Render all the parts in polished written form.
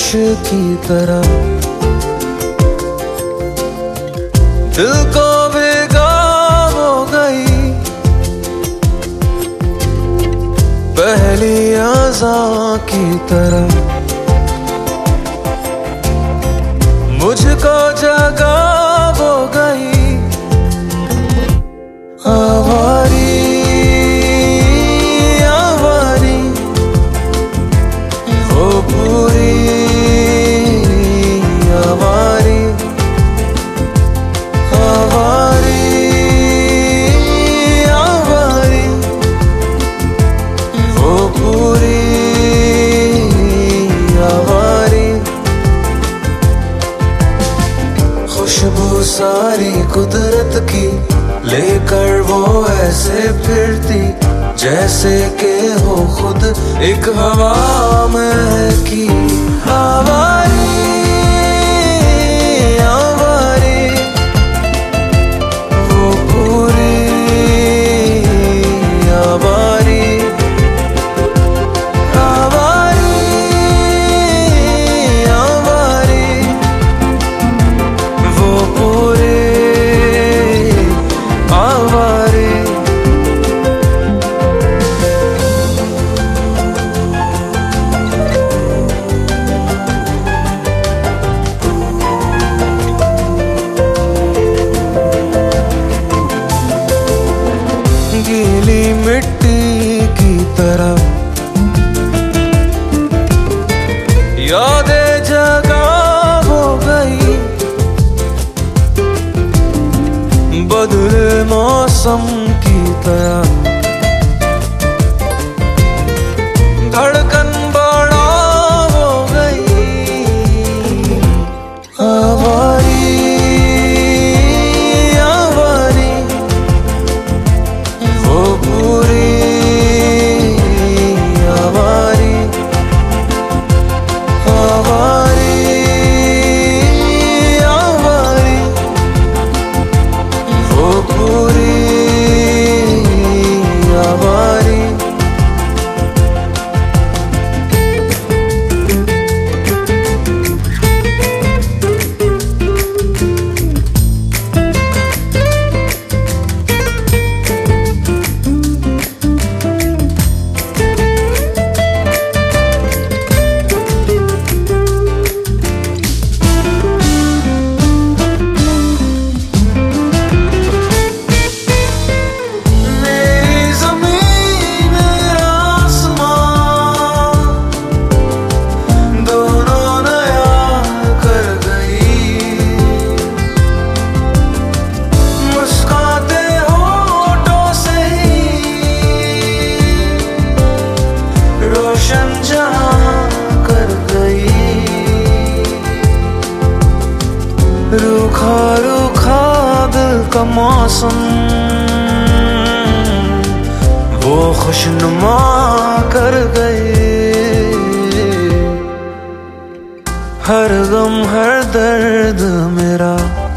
की तरह दिल को भिगा हो गई पहली अज़ां की तरह, मुझको जगा हो गई आवारी आवारी वो पूरी आवारी आवारी आवारी वो पूरी आवारी। खुशबू सारी कुदरत की लेकर वो ऐसे फिरती जैसे के हो खुद एक हवा महकी आवारी आवारी वो पूरी आवारी आवारी आवारी वो पूरी आवारी। गीली मिट्टी की तरह यादें जगा हो गई बदले मौसम की तरह, धड़कन बड़ा हो गई आवारी आवारी वो पूरी आवारी आवारी आवारी वो पूरी आवारी। रूखा रूखा दिल का मौसम वो खुशनुमा कर गए हर गम हर दर्द मेरा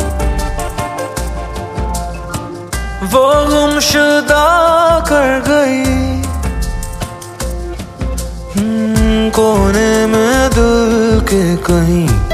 वो गुमशुदा कर गई कोने में दिल के कहीं